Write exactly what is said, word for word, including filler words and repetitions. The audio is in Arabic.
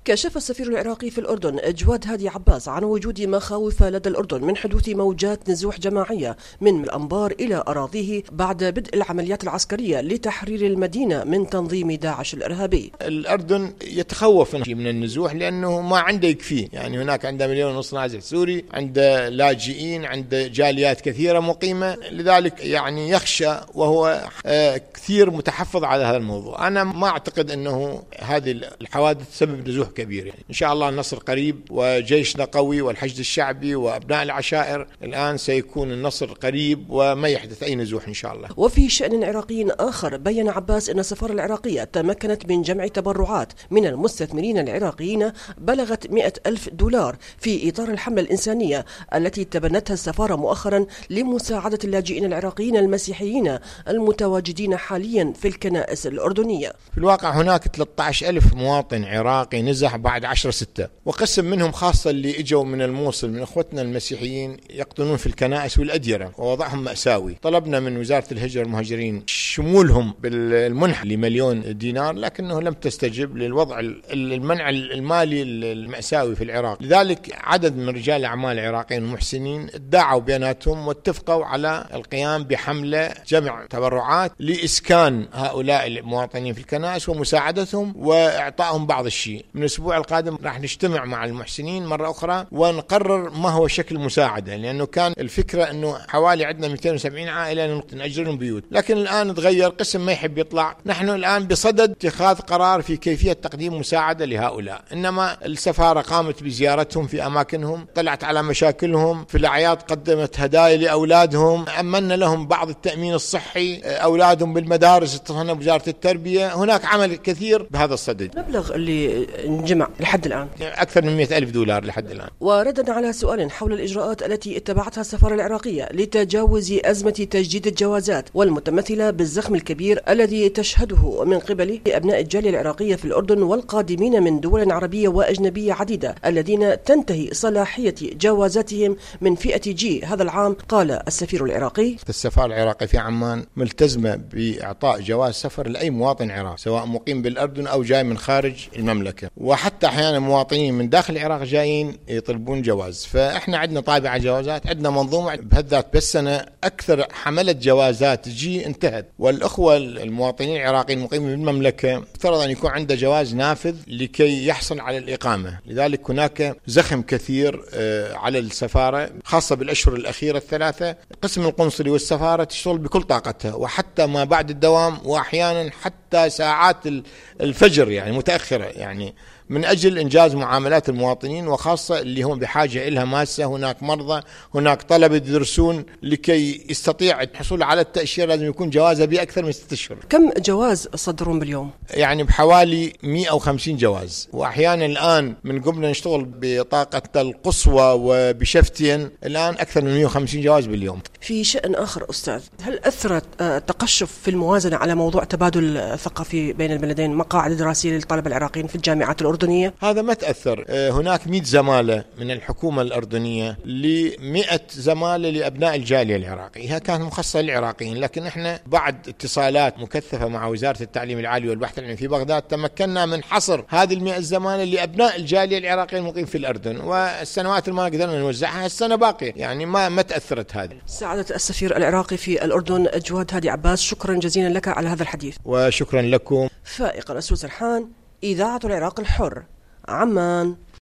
كشف السفير العراقي في الأردن جواد هادي عباس عن وجود مخاوف لدى الأردن من حدوث موجات نزوح جماعية من الأنبار إلى أراضيه بعد بدء العمليات العسكرية لتحرير المدينة من تنظيم داعش الإرهابي. الأردن يتخوف من النزوح لأنه ما عنده يكفيه، يعني هناك عنده مليون ونص نازح سوري، عنده لاجئين، عنده جاليات كثيرة مقيمة، لذلك يعني يخشى وهو كثير متحفظ على هذا الموضوع. أنا ما أعتقد أنه هذه الحوادث سبب نزوح كبير، يعني إن شاء الله النصر قريب وجيشنا قوي والحشد الشعبي وأبناء العشائر الآن سيكون النصر قريب وما يحدث أي نزوح إن شاء الله. وفي شأن عراقي آخر بيّن عباس أن السفارة العراقية تمكنت من جمع تبرعات من المستثمرين العراقيين بلغت مئة ألف دولار في إطار الحملة الإنسانية التي تبنتها السفارة مؤخرا لمساعدة اللاجئين العراقيين المسيحيين المتواجدين حاليا في الكنائس الأردنية. في الواقع هناك ثلاثة عشر ألف مواطن عراقي نزح بعد عشرة ستة، وقسم منهم خاصة اللي اجوا من الموصل من اخوتنا المسيحيين يقطنون في الكنائس والأديرة، ووضعهم مأساوي. طلبنا من وزارة الهجرة والمهاجرين شمولهم بالمنح لمليون دينار، لكنه لم تستجب للوضع المنع المالي المأساوي في العراق. لذلك عدد من رجال الأعمال العراقيين المحسنين ادعوا بيناتهم واتفقوا على القيام بحملة جمع تبرعات لإسكان هؤلاء المواطنين في الكنائس ومساعدتهم وإعطائهم بعض الشيء. من الأسبوع القادم راح نجتمع مع المحسنين مرة أخرى ونقرر ما هو شكل المساعدة، لأنه كان الفكرة أنه حوالي عندنا مئتين وسبعين عائلة نأجر لهم بيوت، لكن الآن تغير، قسم ما يحب يطلع. نحن الآن بصدد اتخاذ قرار في كيفية تقديم مساعدة لهؤلاء، إنما السفارة قامت بزيارتهم في أماكنهم، طلعت على مشاكلهم، في الأعياد قدمت هدايا لأولادهم، أمنا لهم بعض التأمين الصحي، أولادهم بالمدارس اتصلنا بوزارة التربية. هناك عمل كثير بهذا الصدد. المبلغ اللي انجمع لحد الآن أكثر من مئة ألف دولار لحد الآن. وردا على سؤال حول الإجراءات التي اتبعتها السفارة العراقية لتجاوز أزمة تجديد الجوازات والمتمثلة بالزخم الكبير الذي تشهده من قبل أبناء الجالية العراقية في الأردن والقادمين من دول عربية وأجنبية عديدة الذين تنتهي صلاحية جوازاتهم من فئة جي هذا العام، قال السفير العراقي: السفارة العراقية في عمان ملتزمة بإعطاء جواز سفر لأي مواطن عراقي سواء مقيم بالأردن أو جاي من خارج المملكة، وحتى أحيانا مواطنين من داخل العراق جايين يطلبون جواز. فإحنا عندنا طابعة جوازات، عندنا منظومة بهذات. بس سنة أكثر حملة جوازات جي انتهت، والأخوة المواطنين العراقيين المقيمين بالمملكة افترض أن يكون عنده جواز نافذ لكي يحصل على الإقامة. لذلك هناك زخم كثير على السفارة، خاصة بالأشهر الأخيرة الثلاثة. قسم القنصلي والسفارة تشتغل بكل طاقتها، وحتى ما بعد الدوام، وأحيانا حتى ساعات الفجر يعني متأخرة، يعني من أجل إنجاز معاملات المواطنين، وخاصة اللي هم بحاجة إلها ماسة. هناك مرضى، هناك طلبة يدرسون، لكي يستطيع الحصول على التأشيرة لازم يكون جوازه بأكثر من ستة أشهر. كم جواز صدرون باليوم؟ يعني بحوالي مئة وخمسين جواز، وأحيانا الآن من قبل نشتغل بطاقة القصوى وبشفتين الآن أكثر من مئة وخمسين جواز باليوم. في شأن آخر أستاذ، هل أثرت التقشف في الموازنة على موضوع تبادل الثقافي بين البلدين، مقاعد دراسية للطلبة العراقيين في الجامعات الأردنية؟ هذا ما تأثر. هناك مئة زمالة من الحكومة الأردنية لمئة زمالة لأبناء الجالية العراقية، كانت مخصصة للعراقيين، لكن احنا بعد اتصالات مكثفة مع وزارة التعليم العالي والبحث العلمي في بغداد تمكنا من حصر هذه المئة زمالة لأبناء الجالية العراقية المقيم في الأردن، والسنوات اللي ما قدرنا نوزعها السنة باقية، يعني ما ما تأثرت هذه. سعادة السفير العراقي في الأردن جواد هادي عباس، شكرا جزيلا لك على هذا الحديث. وشكرا لكم. فائق رسول سرحان، إذاعة العراق الحر، عمان.